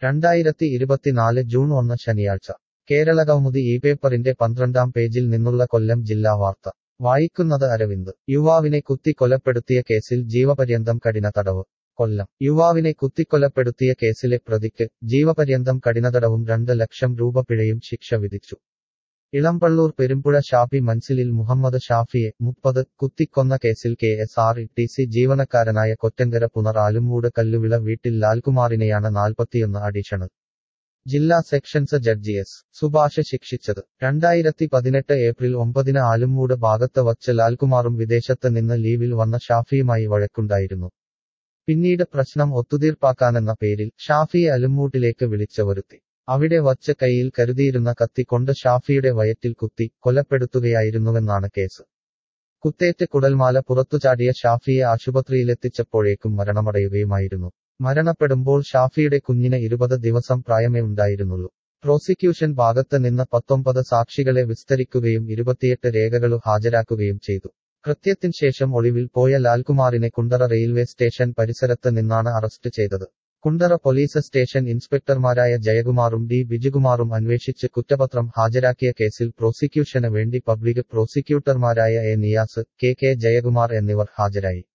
2024 June 1 ശനിയാഴ്ച കേരളകൗമുദി ഈ പേപ്പറിന്റെ 12-ാം പേജിൽ നിന്നുള്ള കൊല്ലം ജില്ലാ വാർത്ത വായിക്കുന്നത് അരവിന്ദ് യുവാവിനെ കുത്തിക്കൊലപ്പെടുത്തിയ കേസിൽ ജീവപര്യന്തം കഠിന തടവ് കൊല്ലം യുവാവിനെ കുത്തിക്കൊലപ്പെടുത്തിയ കേസിലെ പ്രതിക്ക് ജീവപര്യന്തം കഠിനതടവും 2 ലക്ഷം രൂപ പിഴയും ശിക്ഷ വിധിച്ചു ഇളമ്പള്ളൂർ പെരുമ്പുഴ ഷാഫി മൻസിലിൽ മുഹമ്മദ് ഷാഫിയെ 30 കുത്തിക്കൊന്ന കേസിൽ KSRTC ജീവനക്കാരനായ കൊറ്റങ്കര പുനർ ആലുംമൂട് കല്ലുവിള വീട്ടിൽ ലാൽകുമാറിനെയാണ് 41 അഡീഷണൽ ജില്ലാ സെക്ഷൻസ് ജഡ്ജി S. സുഭാഷ് ശിക്ഷിച്ചത് 2018 ഏപ്രിൽ 9 ആലുംമൂട് ഭാഗത്ത് വച്ച് ലാൽകുമാറും വിദേശത്ത് നിന്ന് ലീവിൽ വന്ന ഷാഫിയുമായി വഴക്കുണ്ടായിരുന്നു പിന്നീട് പ്രശ്നം ഒത്തുതീർപ്പാക്കാനെന്ന പേരിൽ ഷാഫിയെ ആലുംമൂട്ടിലേക്ക് വിളിച്ചു വരുത്തി അവിടെ വച്ച് കൈയിൽ കരുതിയിരുന്ന കത്തി കൊണ്ട് ഷാഫിയുടെ വയറ്റിൽ കുത്തി കൊലപ്പെടുത്തുകയായിരുന്നുവെന്നാണ് കേസ് കുത്തേറ്റ് കുടൽമാല പുറത്തുചാടിയ ഷാഫിയെ ആശുപത്രിയിലെത്തിച്ചപ്പോഴേക്കും മരണമടയുകയുമായിരുന്നു മരണപ്പെടുമ്പോൾ ഷാഫിയുടെ കുഞ്ഞിന് 20 ദിവസം പ്രായമേ ഉണ്ടായിരുന്നുള്ളൂ പ്രോസിക്യൂഷൻ ഭാഗത്ത് നിന്ന് 19 സാക്ഷികളെ വിസ്തരിക്കുകയും 28 രേഖകളു ഹാജരാക്കുകയും ചെയ്തു കൃത്യത്തിന് ശേഷം ഒളിവിൽ പോയ ലാൽകുമാറിനെ കുണ്ടറ റെയിൽവേ സ്റ്റേഷൻ പരിസരത്ത് നിന്നാണ് അറസ്റ്റ് ചെയ്തത് കുണ്ടറ പോലീസ് സ്റ്റേഷൻ ഇൻസ്പെക്ടർമാരായ ജയകുമാറും D. ബിജുകുമാറും അന്വേഷിച്ച് കുറ്റപത്രം ഹാജരാക്കിയ കേസിൽ പ്രോസിക്യൂഷന് വേണ്ടി പബ്ലിക് പ്രോസിക്യൂട്ടർമാരായ A. നിയാസ്, K. ജയകുമാർ എന്നിവർ ഹാജരായി